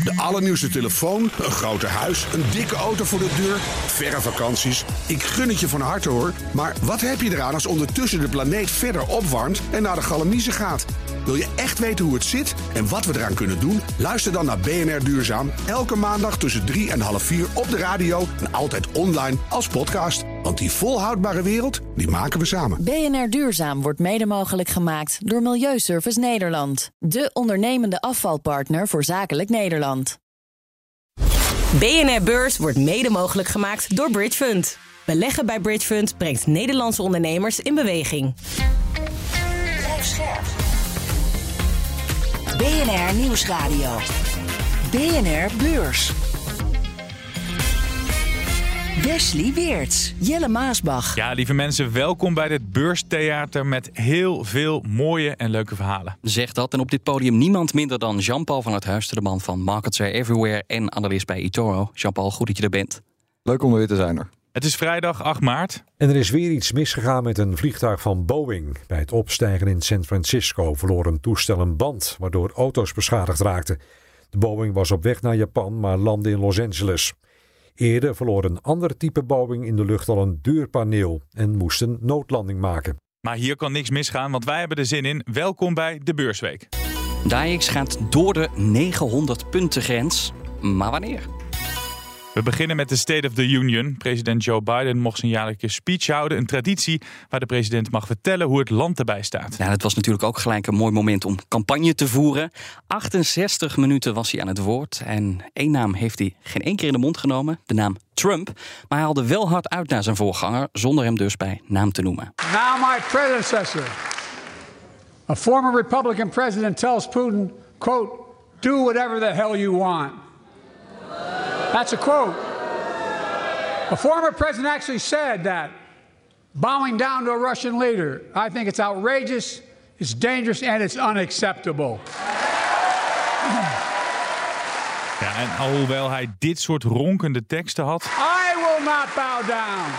De allernieuwste telefoon, een groter huis, een dikke auto voor de deur, verre vakanties. Ik gun het je van harte hoor. Maar wat heb je eraan als ondertussen de planeet verder opwarmt en naar de galamiezen gaat? Wil je echt weten hoe het zit en wat we eraan kunnen doen? Luister dan naar BNR Duurzaam. Elke maandag tussen 3 en half 4 op de radio en altijd online als podcast. Want die volhoudbare wereld, die maken we samen. BNR Duurzaam wordt mede mogelijk gemaakt door Milieuservice Nederland. De ondernemende afvalpartner voor zakelijk Nederland. BNR Beurs wordt mede mogelijk gemaakt door Bridgefund. Beleggen bij Bridgefund brengt Nederlandse ondernemers in beweging. BNR Nieuwsradio. BNR Beurs. Wesley Weerts, Jelle Maasbach. Ja, lieve mensen, welkom bij dit beurstheater met heel veel mooie en leuke verhalen. Zeg dat. En op dit podium niemand minder dan Jean-Paul van het Huister, de man van Markets Are Everywhere en analist bij eToro. Jean-Paul, goed dat je er bent. Leuk om er weer te zijn hoor. Het is vrijdag 8 maart. En er is weer iets misgegaan met een vliegtuig van Boeing. Bij het opstijgen in San Francisco verloor een toestel een band, waardoor auto's beschadigd raakten. De Boeing was op weg naar Japan, maar landde in Los Angeles. Eerder verloor een ander type Boeing in de lucht al een deurpaneel en moest een noodlanding maken. Maar hier kan niks misgaan, want wij hebben er zin in. Welkom bij de Beursweek. De AEX gaat door de 900 punten grens. Maar wanneer? We beginnen met de State of the Union. President Joe Biden mocht zijn jaarlijkse speech houden. Een traditie waar de president mag vertellen hoe het land erbij staat. Ja, het was natuurlijk ook gelijk een mooi moment om campagne te voeren. 68 minuten was hij aan het woord. En één naam heeft hij geen één keer in de mond genomen. De naam Trump. Maar hij haalde wel hard uit naar zijn voorganger, zonder hem dus bij naam te noemen. Now my predecessor, a former Republican president, tells Putin, quote, do whatever the hell you want. That's a quote. A former president actually said that, bowing down to a Russian leader. I think it's outrageous, it's dangerous and it's unacceptable. Ja, en alhoewel hij dit soort ronkende teksten had, I will not bow down.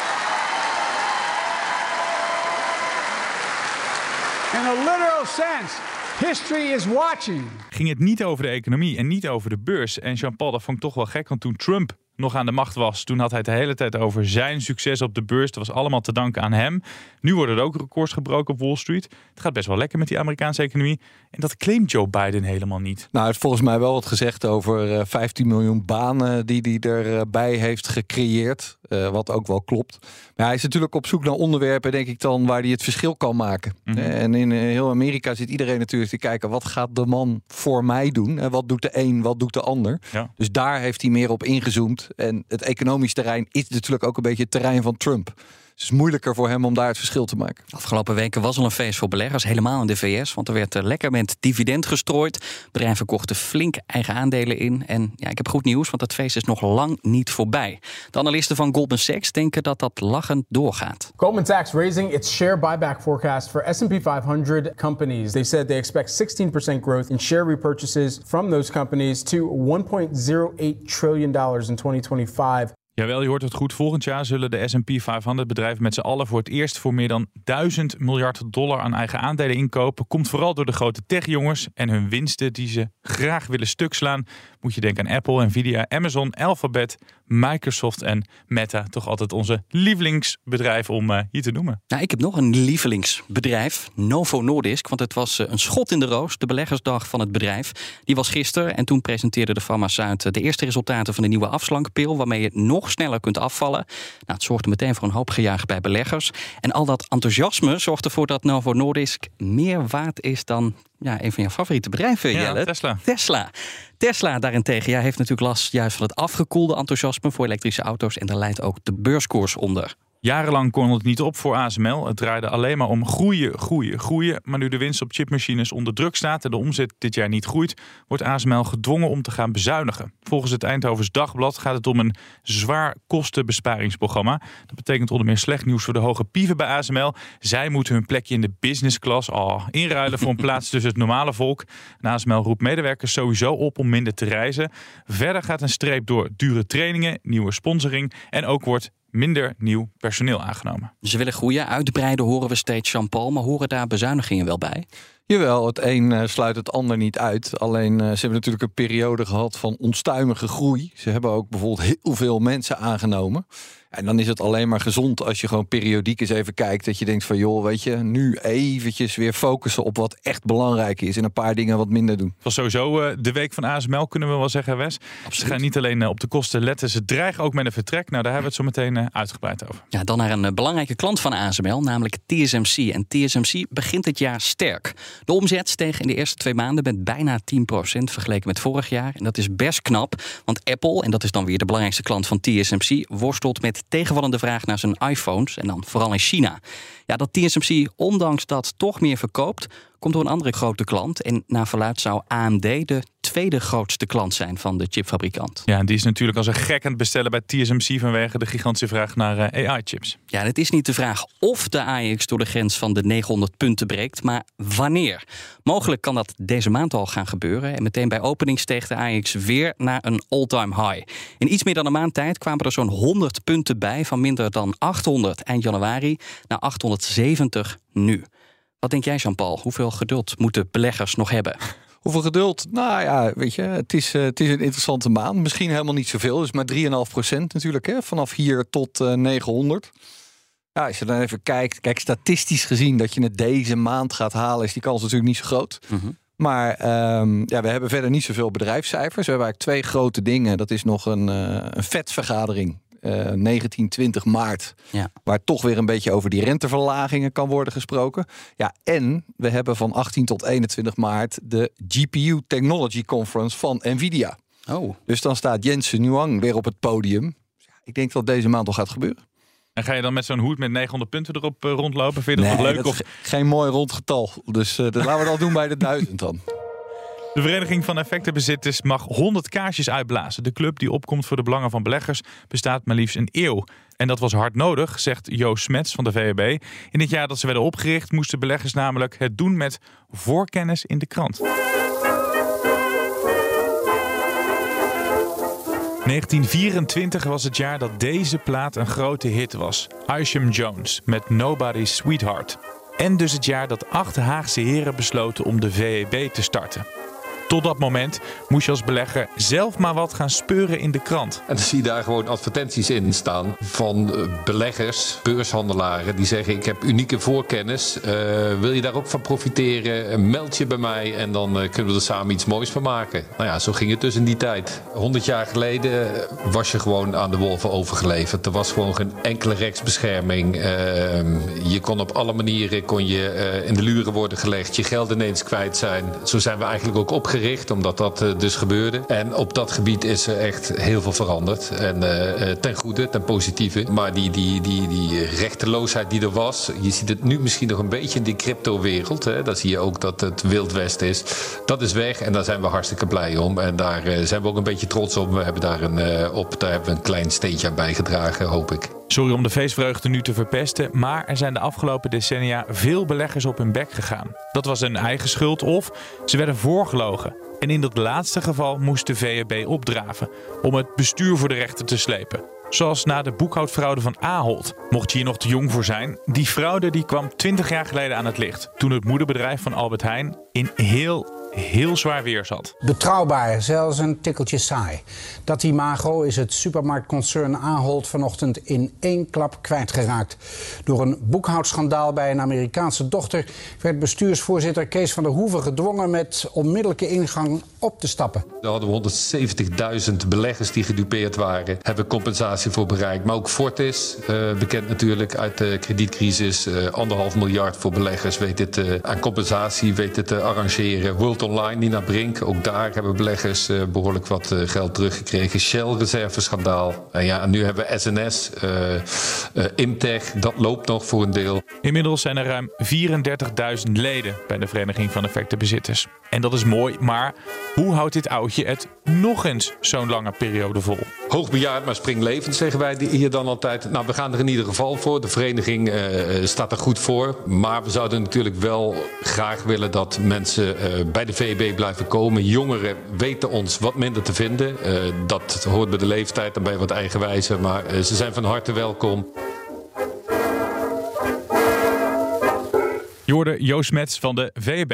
In a literal sense, history is watching. Ging het niet over de economie en niet over de beurs. En Jean-Paul, dat vond ik toch wel gek, want toen Trump nog aan de macht was, toen had hij het de hele tijd over zijn succes op de beurs. Dat was allemaal te danken aan hem. Nu worden er ook records gebroken op Wall Street. Het gaat best wel lekker met die Amerikaanse economie. En dat claimt Joe Biden helemaal niet. Nou, hij heeft volgens mij wel wat gezegd over 15 miljoen banen die hij erbij heeft gecreëerd. Wat ook wel klopt. Maar hij is natuurlijk op zoek naar onderwerpen, denk ik dan, waar hij het verschil kan maken. Mm-hmm. En in heel Amerika zit iedereen natuurlijk te kijken, wat gaat de man voor mij doen? En wat doet de een, wat doet de ander? Ja. Dus daar heeft hij meer op ingezoomd. En het economisch terrein is natuurlijk ook een beetje het terrein van Trump. Het is moeilijker voor hem om daar het verschil te maken. Afgelopen weken was al een feest voor beleggers, helemaal in de VS. Want er werd lekker met dividend gestrooid. Bedrijven kochten flink eigen aandelen in. En ja, ik heb goed nieuws, want het feest is nog lang niet voorbij. De analisten van Goldman Sachs denken dat dat lachend doorgaat. Goldman Sachs raising its share buyback forecast for S&P 500 companies. They said they expect 16% growth in share repurchases from those companies to $1.08 trillion in 2025. Jawel, je hoort het goed. Volgend jaar zullen de S&P 500 bedrijven met z'n allen voor het eerst voor meer dan $1000 miljard aan eigen aandelen inkopen. Komt vooral door de grote techjongens en hun winsten die ze graag willen stuk slaan. Moet je denken aan Apple, Nvidia, Amazon, Alphabet, Microsoft en Meta. Toch altijd onze lievelingsbedrijven om hier te noemen. Nou, ik heb nog een lievelingsbedrijf, Novo Nordisk. Want het was een schot in de roos, de beleggersdag van het bedrijf. Die was gisteren en toen presenteerde de farmaceut de eerste resultaten van de nieuwe afslankpil, waarmee je nog sneller kunt afvallen. Nou, het zorgde meteen voor een hoop gejuich bij beleggers. En al dat enthousiasme zorgt ervoor dat Novo Nordisk meer waard is dan een van je favoriete bedrijven, Jelle. Tesla daarentegen heeft natuurlijk last juist van het afgekoelde enthousiasme voor elektrische auto's. En daar leidt ook de beurskoers onder. Jarenlang kon het niet op voor ASML. Het draaide alleen maar om groeien. Maar nu de winst op chipmachines onder druk staat en de omzet dit jaar niet groeit, wordt ASML gedwongen om te gaan bezuinigen. Volgens het Eindhovens Dagblad gaat het om een zwaar kostenbesparingsprogramma. Dat betekent onder meer slecht nieuws voor de hoge pieven bij ASML. Zij moeten hun plekje in de business class inruilen voor een plaats tussen het normale volk. En ASML roept medewerkers sowieso op om minder te reizen. Verder gaat een streep door dure trainingen, nieuwe sponsoring en ook wordt minder nieuw personeel aangenomen. Ze willen groeien, uitbreiden horen we steeds, Jean-Paul, maar horen daar bezuinigingen wel bij? Jawel, het een sluit het ander niet uit. Alleen ze hebben natuurlijk een periode gehad van onstuimige groei. Ze hebben ook bijvoorbeeld heel veel mensen aangenomen. En dan is het alleen maar gezond als je gewoon periodiek eens even kijkt. Dat je denkt van joh, weet je, nu eventjes weer focussen op wat echt belangrijk is. En een paar dingen wat minder doen. Het was sowieso de week van ASML, kunnen we wel zeggen, Wes. Absoluut. Ze gaan niet alleen op de kosten letten. Ze dreigen ook met een vertrek. Nou, daar hebben we het zo meteen uitgebreid over. Ja, dan naar een belangrijke klant van ASML, namelijk TSMC. En TSMC begint dit jaar sterk. De omzet steeg in de eerste 2 maanden met bijna 10% vergeleken met vorig jaar. En dat is best knap, want Apple, en dat is dan weer de belangrijkste klant van TSMC, worstelt met tegenvallende vraag naar zijn iPhones en dan vooral in China. Ja, dat TSMC ondanks dat toch meer verkoopt, komt door een andere grote klant. En naar verluidt zou AMD de tweede grootste klant zijn van de chipfabrikant. Ja, en die is natuurlijk als een gek aan het bestellen bij TSMC vanwege de gigantische vraag naar AI-chips. Ja, het is niet de vraag of de AEX door de grens van de 900 punten breekt, maar wanneer. Mogelijk kan dat deze maand al gaan gebeuren. En meteen bij opening steeg de AEX weer naar een all-time high. In iets meer dan een maand tijd kwamen er zo'n 100 punten bij, van minder dan 800 eind januari naar 870 nu. Wat denk jij, Jean-Paul? Hoeveel geduld moeten beleggers nog hebben? Hoeveel geduld? Nou ja, weet je, het is een interessante maand. Misschien helemaal niet zoveel, dus maar 3,5% natuurlijk. Hè? Vanaf hier tot 900. Ja, als je dan even kijkt, kijk, statistisch gezien dat je het deze maand gaat halen, is die kans natuurlijk niet zo groot. Mm-hmm. Maar we hebben verder niet zoveel bedrijfscijfers. We hebben eigenlijk 2 grote dingen. Dat is nog een Fed-vergadering. 19-20 maart. Ja. Waar toch weer een beetje over die renteverlagingen kan worden gesproken. Ja, en we hebben van 18 tot 21 maart de GPU Technology Conference van Nvidia. Oh. Dus dan staat Jensen Huang weer op het podium. Ja, ik denk dat deze maand al gaat gebeuren. En ga je dan met zo'n hoed met 900 punten erop rondlopen? Vind je dat nog leuk? Dat is geen mooi rond getal. Dus dat laten we dat doen bij de 1000 dan. De Vereniging van Effectenbezitters mag 100 kaarsjes uitblazen. De club die opkomt voor de belangen van beleggers bestaat maar liefst een eeuw. En dat was hard nodig, zegt Joost Smets van de VEB. In het jaar dat ze werden opgericht moesten beleggers namelijk het doen met voorkennis in de krant. 1924 was het jaar dat deze plaat een grote hit was. Isham Jones met Nobody's Sweetheart. En dus het jaar dat 8 Haagse heren besloten om de VEB te starten. Tot dat moment moest je als belegger zelf maar wat gaan speuren in de krant. En dan zie je daar gewoon advertenties in staan van beleggers, beurshandelaren, die zeggen: ik heb unieke voorkennis. Wil je daar ook van profiteren? Meld je bij mij en dan kunnen we er samen iets moois van maken. Nou ja, zo ging het dus in die tijd. 100 jaar geleden was je gewoon aan de wolven overgeleverd. Er was gewoon geen enkele rechtsbescherming. Je kon op alle manieren in de luren worden gelegd. Je geld ineens kwijt zijn. Zo zijn we eigenlijk ook opgericht, omdat dat dus gebeurde. En op dat gebied is er echt heel veel veranderd. En ten goede, ten positieve. Maar die rechteloosheid die er was, je ziet het nu misschien nog een beetje in die cryptowereld. Hè. Daar zie je ook dat het Wild West is. Dat is weg en daar zijn we hartstikke blij om. En daar zijn we ook een beetje trots op. We hebben daar hebben we een klein steentje aan bijgedragen, hoop ik. Sorry om de feestvreugde nu te verpesten, maar er zijn de afgelopen decennia veel beleggers op hun bek gegaan. Dat was hun eigen schuld of ze werden voorgelogen. En in dat laatste geval moest de VEB opdraven om het bestuur voor de rechter te slepen. Zoals na de boekhoudfraude van Ahold. Mocht je hier nog te jong voor zijn, die fraude die kwam 20 jaar geleden aan het licht. Toen het moederbedrijf van Albert Heijn in heel zwaar weer zat. Betrouwbaar, zelfs een tikkeltje saai. Dat imago is het supermarktconcern Ahold vanochtend in 1 klap kwijtgeraakt. Door een boekhoudschandaal bij een Amerikaanse dochter werd bestuursvoorzitter Kees van der Hoeven gedwongen met onmiddellijke ingang op te stappen. Er hadden we 170.000 beleggers die gedupeerd waren. Hebben compensatie voor bereikt. Maar ook Fortis, bekend natuurlijk uit de kredietcrisis. 1,5 miljard voor beleggers weet het aan compensatie, weet het te arrangeren. World Online, Nina Brink, ook daar hebben beleggers behoorlijk wat geld teruggekregen. Shell reserveschandaal. En nu hebben we SNS, Imtech, dat loopt nog voor een deel. Inmiddels zijn er ruim 34.000 leden bij de Vereniging van Effectenbezitters. En dat is mooi, maar hoe houdt dit oudje het nog eens zo'n lange periode vol? Hoogbejaard, maar springlevend, zeggen wij hier dan altijd. Nou, we gaan er in ieder geval voor. De vereniging staat er goed voor. Maar we zouden natuurlijk wel graag willen dat mensen bij de VEB blijven komen. Jongeren weten ons wat minder te vinden. Dat hoort bij de leeftijd, dan ben je wat eigenwijzer. Maar ze zijn van harte welkom. Je hoorde hoorde Joost Smets van de VEB.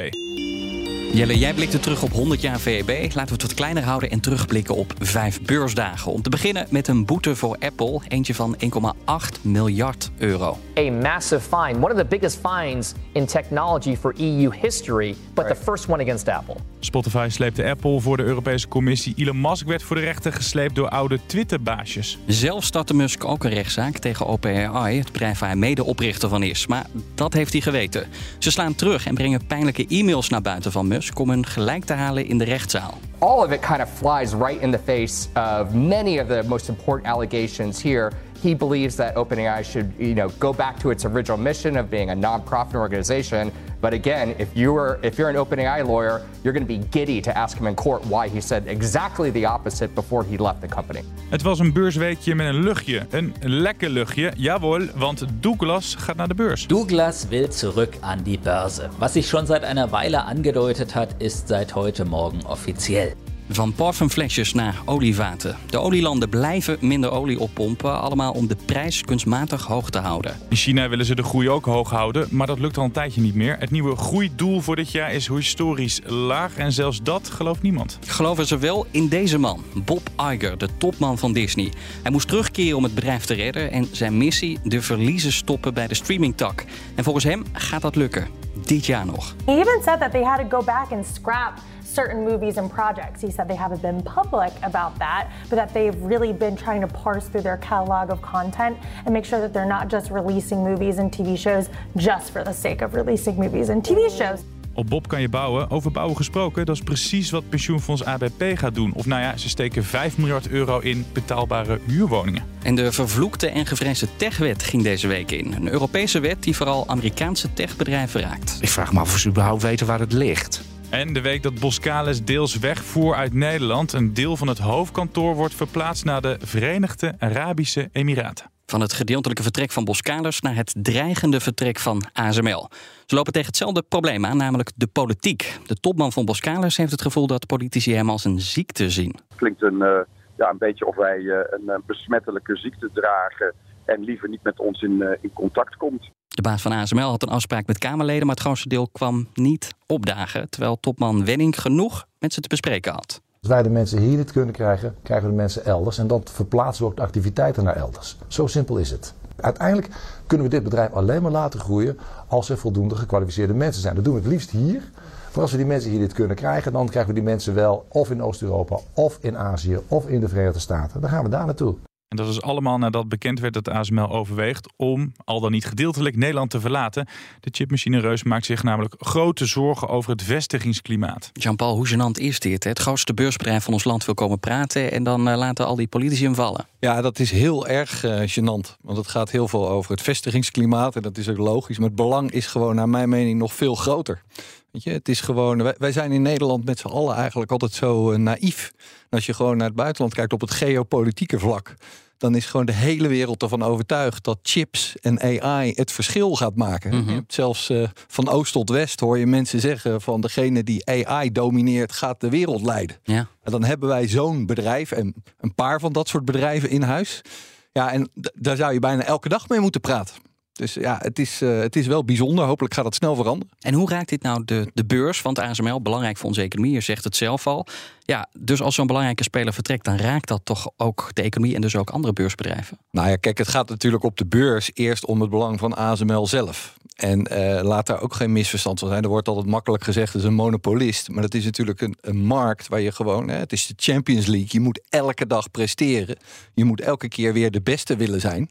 Jelle, jij blikte terug op 100 jaar VEB. Laten we het wat kleiner houden en terugblikken op 5 beursdagen. Om te beginnen met een boete voor Apple. Eentje van 1,8 miljard euro. A massive fine. One of the biggest fines in technology for EU history, but the first one against Apple. Spotify sleepte Apple voor de Europese Commissie. Elon Musk werd voor de rechter gesleept door oude Twitter-baasjes. Zelf startte Musk ook een rechtszaak tegen OpenAI, het bedrijf waar hij mede-oprichter van is. Maar dat heeft hij geweten. Ze slaan terug en brengen pijnlijke e-mails naar buiten van Musk om hem gelijk te halen in de rechtszaal. All of it kind of flies right in the face of many of the most important allegations here. He believes that OpenAI should, go back to its original mission of being a non-profit organization. But again, if you're an OpenAI lawyer, you're going to be giddy to ask him in court why he said exactly the opposite before he left the company. Het was een beursweekje met een luchtje. Een lekker luchtje, jawel, want Douglas gaat naar de beurs. Douglas will zurück an die Börse. Was sich schon seit einer Weile angedeutet hat, ist seit heute Morgen offiziell. Van parfumflesjes naar olievaten. De olielanden blijven minder olie oppompen, allemaal om de prijs kunstmatig hoog te houden. In China willen ze de groei ook hoog houden, maar dat lukt al een tijdje niet meer. Het nieuwe groeidoel voor dit jaar is historisch laag en zelfs dat gelooft niemand. Geloven ze wel in deze man, Bob Iger, de topman van Disney. Hij moest terugkeren om het bedrijf te redden en zijn missie de verliezen stoppen bij de streamingtak. En volgens hem gaat dat lukken. Dit jaar nog. He even said that they had to go back and scrap certain movies and projects. He said they haven't been public about that, but that they've really been trying to parse through their catalog of content and make sure that they're not just releasing movies and TV shows just for the sake of releasing movies and TV shows. Op Bob kan je bouwen. Over bouwen gesproken, dat is precies wat pensioenfonds ABP gaat doen. Of ze steken 5 miljard euro in betaalbare huurwoningen. En de vervloekte en gevreesde techwet ging deze week in. Een Europese wet die vooral Amerikaanse techbedrijven raakt. Ik vraag me af of ze überhaupt weten waar het ligt. En de week dat Boskalis deels wegvoer uit Nederland. Een deel van het hoofdkantoor wordt verplaatst naar de Verenigde Arabische Emiraten. Van het gedeeltelijke vertrek van Boskalis naar het dreigende vertrek van ASML. Ze lopen tegen hetzelfde probleem aan, namelijk de politiek. De topman van Boskalis heeft het gevoel dat politici hem als een ziekte zien. Het klinkt een beetje of wij een besmettelijke ziekte dragen en liever niet met ons in contact komt. De baas van ASML had een afspraak met Kamerleden, maar het grootste deel kwam niet opdagen. Terwijl topman Wenning genoeg met ze te bespreken had. Als wij de mensen hier niet kunnen krijgen, krijgen we de mensen elders. En dan verplaatsen we ook de activiteiten naar elders. Zo simpel is het. Uiteindelijk kunnen we dit bedrijf alleen maar laten groeien als er voldoende gekwalificeerde mensen zijn. Dat doen we het liefst hier. Maar als we die mensen hier niet kunnen krijgen, dan krijgen we die mensen wel of in Oost-Europa, of in Azië, of in de Verenigde Staten. Dan gaan we daar naartoe. En dat is allemaal nadat bekend werd dat ASML overweegt om, al dan niet gedeeltelijk, Nederland te verlaten. De chipmachine-reus maakt zich namelijk grote zorgen over het vestigingsklimaat. Jean-Paul, hoe gênant is dit? Het grootste beursbedrijf van ons land wil komen praten en dan laten al die politici hem vallen. Ja, dat is heel erg gênant. Want het gaat heel veel over het vestigingsklimaat en dat is ook logisch. Maar het belang is gewoon, naar mijn mening, nog veel groter. Weet je, het is gewoon, wij zijn in Nederland met z'n allen eigenlijk altijd zo naïef. En als je gewoon naar het buitenland kijkt op het geopolitieke vlak, dan is gewoon de hele wereld ervan overtuigd dat chips en AI het verschil gaat maken. Mm-hmm. Je hebt zelfs van oost tot west hoor je mensen zeggen van degene die AI domineert gaat de wereld leiden. Ja. En dan hebben wij zo'n bedrijf en een paar van dat soort bedrijven in huis. Ja, en daar zou je bijna elke dag mee moeten praten. Dus ja, het is wel bijzonder. Hopelijk gaat het snel veranderen. En hoe raakt dit nou de beurs? Want ASML, belangrijk voor onze economie, je zegt het zelf al. Ja, dus als zo'n belangrijke speler vertrekt, dan raakt dat toch ook de economie en dus ook andere beursbedrijven? Nou ja, kijk, het gaat natuurlijk op de beurs eerst om het belang van ASML zelf. En laat daar ook geen misverstand van zijn. Er wordt altijd makkelijk gezegd, het is een monopolist. Maar dat is natuurlijk een markt waar je gewoon, het is de Champions League. Je moet elke dag presteren. Je moet elke keer weer de beste willen zijn.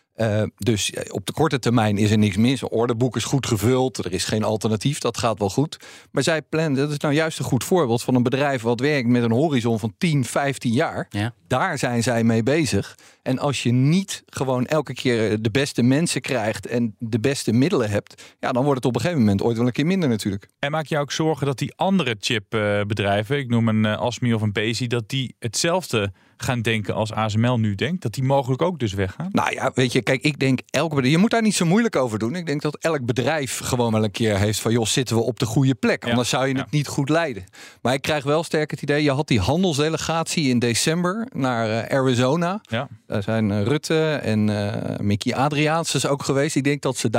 Dus op de korte termijn is er niks mis. Het orderboek is goed gevuld. Er is geen alternatief. Dat gaat wel goed. Maar zij plannen, dat is nou juist een goed voorbeeld van een bedrijf wat werkt met een horizon van 10, 15 jaar. Ja. Daar zijn zij mee bezig. En als je niet gewoon elke keer de beste mensen krijgt en de beste middelen hebt, ja, dan wordt het op een gegeven moment ooit wel een keer minder natuurlijk. En maak je ook zorgen dat die andere chipbedrijven, ik noem een ASMI of een Besi, dat die hetzelfde gaan denken als ASML nu denkt? Dat die mogelijk ook dus weggaan? Nou ja, weet je, kijk, ik denk je moet daar niet zo moeilijk over doen. Ik denk dat elk bedrijf gewoon wel een keer heeft van, joh, zitten we op de goede plek? Ja. Anders zou je het niet goed leiden. Maar ik krijg wel sterk het idee, je had die handelsdelegatie in december naar Arizona. Ja. Daar zijn Rutte en Mickey Adriaansens ook geweest. Ik denk dat ze daar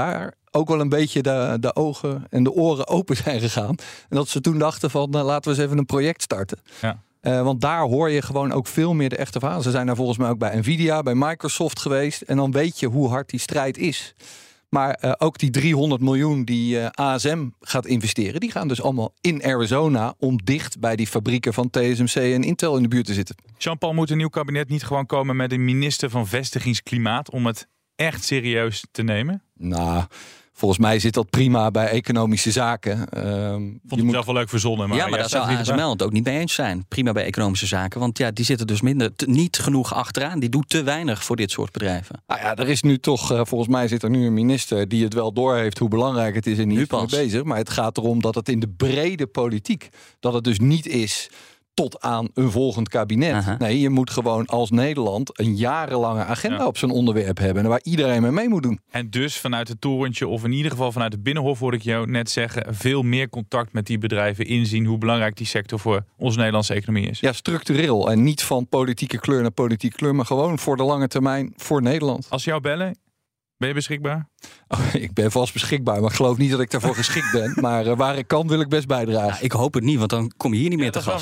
ook wel een beetje de ogen en de oren open zijn gegaan. En dat ze toen dachten van laten we eens even een project starten. Ja. Want daar hoor je gewoon ook veel meer de echte verhalen. Ze zijn daar volgens mij ook bij Nvidia, bij Microsoft geweest. En dan weet je hoe hard die strijd is. Maar ook die 300 miljoen die ASM gaat investeren, die gaan dus allemaal in Arizona om dicht bij die fabrieken van TSMC en Intel in de buurt te zitten. Jean-Paul, moet een nieuw kabinet niet gewoon komen met een minister van Vestigingsklimaat om het echt serieus te nemen? Nou, volgens mij zit dat prima bij economische zaken. Vond het zelf wel leuk verzonnen. Maar daar zou ASML het ook niet mee eens zijn. Prima bij economische zaken. Want die zitten dus niet genoeg achteraan. Die doet te weinig voor dit soort bedrijven. Nou ja, er is nu toch, volgens mij zit er nu een minister die het wel doorheeft hoe belangrijk het is en niet mee bezig. Maar het gaat erom dat het in de brede politiek, dat het dus niet is tot aan een volgend kabinet. Nee, je moet gewoon als Nederland een jarenlange agenda op zo'n onderwerp hebben waar iedereen mee moet doen. En dus vanuit het torentje, of in ieder geval vanuit het Binnenhof, hoorde ik jou net zeggen, veel meer contact met die bedrijven, inzien hoe belangrijk die sector voor onze Nederlandse economie is. Ja, structureel. En niet van politieke kleur naar politieke kleur, maar gewoon voor de lange termijn voor Nederland. Als jou bellen, ben je beschikbaar? Oh, ik ben vast beschikbaar, maar ik geloof niet dat ik daarvoor geschikt ben. Maar waar ik kan, wil ik best bijdragen. Ja, ik hoop het niet, want dan kom je hier niet meer te gast.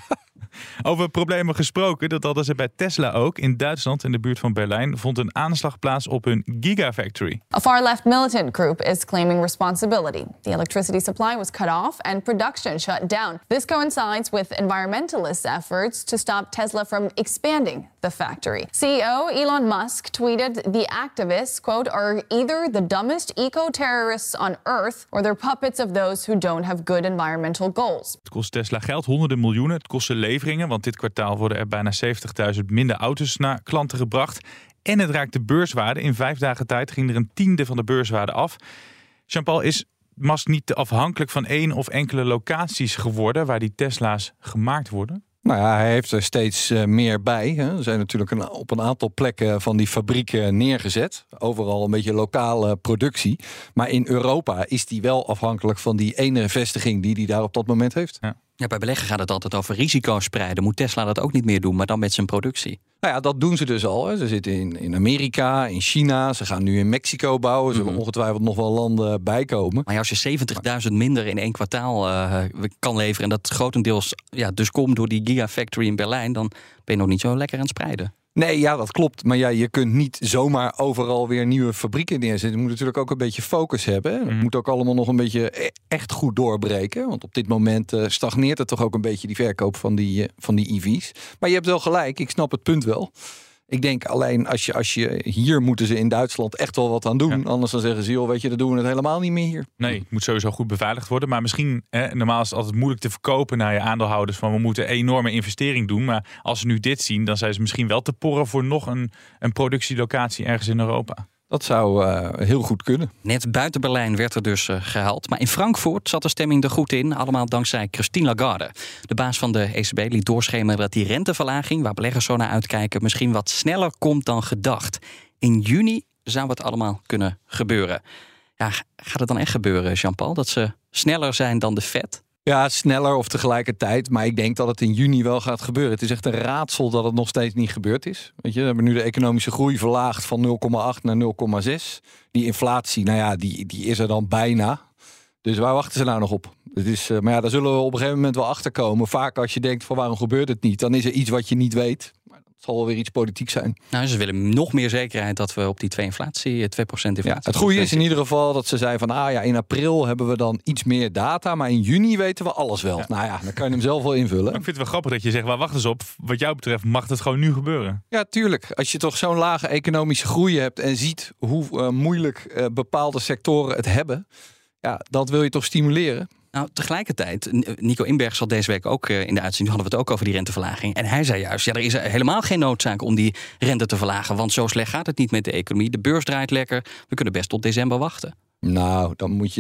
Over problemen gesproken, dat hadden ze bij Tesla ook. In Duitsland, in de buurt van Berlijn, vond een aanslag plaats op hun Gigafactory. A far-left militant group is claiming responsibility. The electricity supply was cut off and production shut down. This coincides with environmentalist efforts to stop Tesla from expanding the factory. CEO Elon Musk tweeted the activists, quote, are either the dumbest eco-terrorists on earth or they're puppets of those who don't have good environmental goals. Het kost Tesla geld, honderden miljoenen. Het kost ze leveringen, want dit kwartaal worden er bijna 70.000 minder auto's naar klanten gebracht. En het raakt de beurswaarde. In 5 dagen tijd ging er een tiende van de beurswaarde af. Jean-Paul, is Musk niet afhankelijk van één of enkele locaties geworden waar die Tesla's gemaakt worden? Nou ja, hij heeft er steeds meer bij. Hè. Er zijn natuurlijk op een aantal plekken van die fabrieken neergezet. Overal een beetje lokale productie. Maar in Europa is die wel afhankelijk van die ene vestiging die hij daar op dat moment heeft. Ja, bij beleggen gaat het altijd over risico's spreiden. Moet Tesla dat ook niet meer doen, maar dan met zijn productie? Nou ja, dat doen ze dus al. Hè. Ze zitten in Amerika, in China. Ze gaan nu in Mexico bouwen. Ze zullen ongetwijfeld nog wel landen bijkomen. Maar als je 70.000 minder in 1 kwartaal kan leveren, en dat grotendeels dus komt door die Gigafactory in Berlijn, dan ben je nog niet zo lekker aan het spreiden. Nee, ja, dat klopt. Maar ja, je kunt niet zomaar overal weer nieuwe fabrieken neerzetten. Je moet natuurlijk ook een beetje focus hebben. Het moet ook allemaal nog een beetje echt goed doorbreken. Want op dit moment stagneert het toch ook een beetje die verkoop van die EV's. Maar je hebt wel gelijk, ik snap het punt wel. Ik denk alleen, als je hier moeten ze in Duitsland echt wel wat aan doen. Ja. Anders dan zeggen ze, joh, weet je, dan doen we het helemaal niet meer hier. Nee, het moet sowieso goed beveiligd worden. Maar misschien, normaal is het altijd moeilijk te verkopen naar je aandeelhouders van we moeten een enorme investering doen. Maar als ze nu dit zien, dan zijn ze misschien wel te porren voor nog een productielocatie ergens in Europa. Dat zou heel goed kunnen. Net buiten Berlijn werd er dus gehaald. Maar in Frankfurt zat de stemming er goed in. Allemaal dankzij Christine Lagarde. De baas van de ECB liet doorschemeren dat die renteverlaging, waar beleggers zo naar uitkijken, misschien wat sneller komt dan gedacht. In juni zou het allemaal kunnen gebeuren. Ja, gaat het dan echt gebeuren, Jean-Paul? Dat ze sneller zijn dan de Fed? Ja, sneller of tegelijkertijd. Maar ik denk dat het in juni wel gaat gebeuren. Het is echt een raadsel dat het nog steeds niet gebeurd is. Weet je, we hebben nu de economische groei verlaagd van 0,8 naar 0,6. Die inflatie, nou ja, die is er dan bijna. Dus waar wachten ze nou nog op? Het is, maar ja, daar zullen we op een gegeven moment wel achter komen. Vaak als je denkt van waarom gebeurt het niet, dan is er iets wat je niet weet. Het zal wel weer iets politiek zijn. Nou, ze willen nog meer zekerheid dat we op die 2% inflatie. Ja, het goede is in ieder geval dat ze zei van in april hebben we dan iets meer data, maar in juni weten we alles wel. Ja. Nou ja, dan kan je hem zelf wel invullen. Maar ik vind het wel grappig dat je zegt, waar wacht eens op. Wat jou betreft mag het gewoon nu gebeuren. Ja, tuurlijk. Als je toch zo'n lage economische groei hebt en ziet hoe moeilijk bepaalde sectoren het hebben, ja, dat wil je toch stimuleren. Nou, tegelijkertijd, Nico Inberg zat deze week ook in de uitzending, hadden we het ook over die renteverlaging. En hij zei juist, er is helemaal geen noodzaak om die rente te verlagen, want zo slecht gaat het niet met de economie. De beurs draait lekker, we kunnen best tot december wachten. Nou,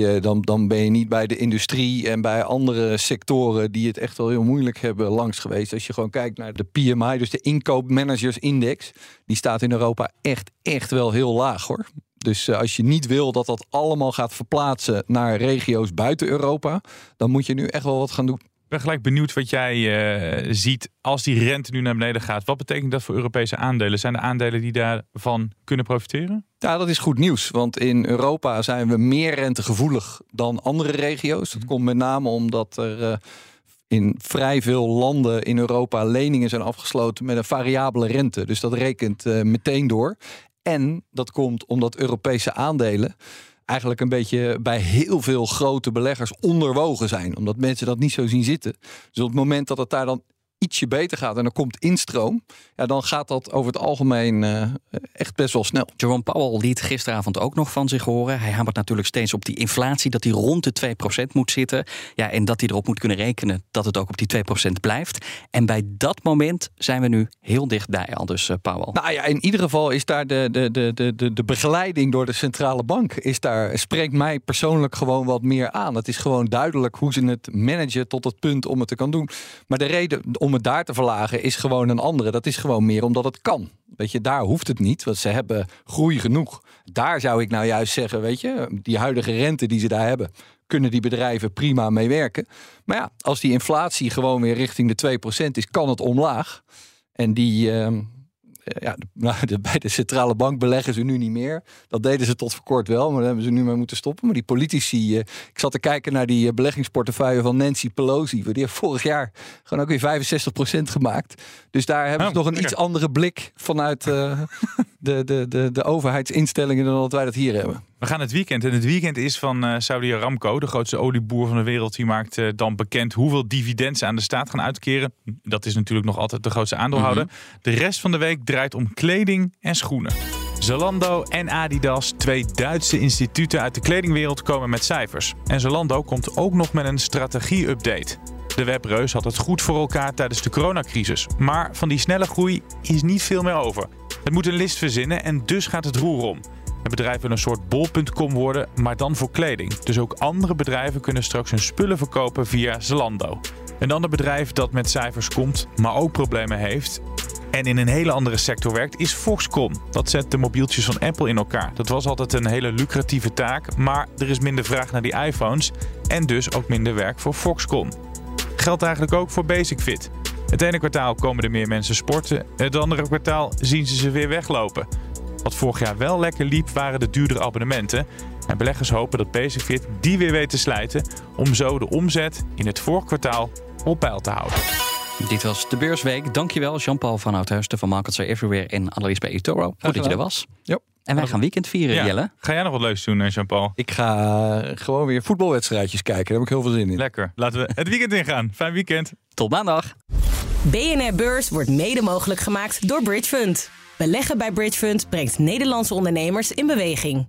dan ben je niet bij de industrie en bij andere sectoren die het echt wel heel moeilijk hebben langs geweest. Als je gewoon kijkt naar de PMI, dus de inkoopmanagersindex, die staat in Europa echt wel heel laag, hoor. Dus als je niet wil dat allemaal gaat verplaatsen naar regio's buiten Europa, dan moet je nu echt wel wat gaan doen. ben gelijk benieuwd wat jij ziet als die rente nu naar beneden gaat. Wat betekent dat voor Europese aandelen? Zijn er aandelen die daarvan kunnen profiteren? Ja, dat is goed nieuws. Want in Europa zijn we meer rentegevoelig dan andere regio's. Dat komt met name omdat er in vrij veel landen in Europa leningen zijn afgesloten met een variabele rente. Dus dat rekent meteen door. En dat komt omdat Europese aandelen eigenlijk een beetje bij heel veel grote beleggers onderwogen zijn. Omdat mensen dat niet zo zien zitten. Dus op het moment dat het daar dan ietsje beter gaat en er komt instroom, ja, dan gaat dat over het algemeen echt best wel snel. Jerome Powell liet gisteravond ook nog van zich horen. Hij hamert natuurlijk steeds op die inflatie, dat die rond de 2% moet zitten. Ja, en dat hij erop moet kunnen rekenen dat het ook op die 2% blijft. En bij dat moment zijn we nu heel dichtbij, al dus Powell. Nou ja, in ieder geval is daar de begeleiding door de centrale bank spreekt mij persoonlijk gewoon wat meer aan. Het is gewoon duidelijk hoe ze het managen tot het punt om het te kan doen. Maar de reden om het daar te verlagen is gewoon een andere. Dat is gewoon meer omdat het kan. Weet je, daar hoeft het niet, want ze hebben groei genoeg. Daar zou ik nou juist zeggen, weet je, die huidige rente die ze daar hebben, kunnen die bedrijven prima mee werken. Maar ja, als die inflatie gewoon weer richting de 2% is, kan het omlaag. En bij de centrale bank beleggen ze nu niet meer. Dat deden ze tot voor kort wel, maar daar hebben ze nu maar moeten stoppen. Maar die politici, ik zat te kijken naar die beleggingsportefeuille van Nancy Pelosi. Die heeft vorig jaar gewoon ook weer 65% gemaakt. Dus daar hebben ze nog een iets andere blik vanuit de overheidsinstellingen dan dat wij dat hier hebben. We gaan het weekend. En het weekend is van Saudi Aramco, de grootste olieboer van de wereld. Die maakt dan bekend hoeveel dividend ze aan de staat gaan uitkeren. Dat is natuurlijk nog altijd de grootste aandeelhouder. De rest van de week draait om kleding en schoenen. Zalando en Adidas, 2 Duitse instituten uit de kledingwereld, komen met cijfers. En Zalando komt ook nog met een strategie-update. De webreus had het goed voor elkaar tijdens de coronacrisis. Maar van die snelle groei is niet veel meer over. Het moet een list verzinnen en dus gaat het roer om. Het bedrijf wil een soort bol.com worden, maar dan voor kleding. Dus ook andere bedrijven kunnen straks hun spullen verkopen via Zalando. Een ander bedrijf dat met cijfers komt, maar ook problemen heeft en in een hele andere sector werkt, is Foxconn. Dat zet de mobieltjes van Apple in elkaar. Dat was altijd een hele lucratieve taak, maar er is minder vraag naar die iPhones en dus ook minder werk voor Foxconn. Geldt eigenlijk ook voor Basic-Fit. Het ene kwartaal komen er meer mensen sporten, het andere kwartaal zien ze weer weglopen. Wat vorig jaar wel lekker liep, waren de duurdere abonnementen. En beleggers hopen dat Basic-Fit die weer weet te slijten om zo de omzet in het vorig kwartaal op peil te houden. Dit was de Beursweek. Dankjewel Jean-Paul van Oudhuizen van Markets Are Everywhere en Annelies bij eToro. Goed dat je er was. Ja. En wij gaan weekend vieren, Jelle. Ga jij nog wat leuks doen, Jean-Paul? Ik ga gewoon weer voetbalwedstrijdjes kijken. Daar heb ik heel veel zin in. Lekker. Laten we het weekend ingaan. Fijn weekend. Tot maandag. BNR Beurs wordt mede mogelijk gemaakt door Bridge Fund. Beleggen bij Bridge Fund brengt Nederlandse ondernemers in beweging.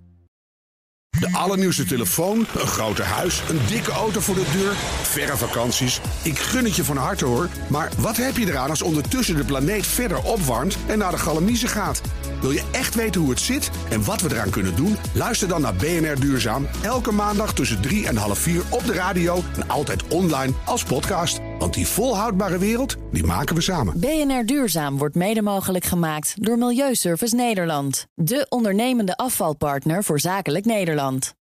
De allernieuwste telefoon, een groter huis, een dikke auto voor de deur, verre vakanties. Ik gun het je van harte hoor. Maar wat heb je eraan als ondertussen de planeet verder opwarmt en naar de galamiezen gaat? Wil je echt weten hoe het zit en wat we eraan kunnen doen? Luister dan naar BNR Duurzaam. Elke maandag tussen 3 en half 4 op de radio en altijd online als podcast. Want die volhoudbare wereld, die maken we samen. BNR Duurzaam wordt mede mogelijk gemaakt door Milieuservice Nederland. De ondernemende afvalpartner voor zakelijk Nederland.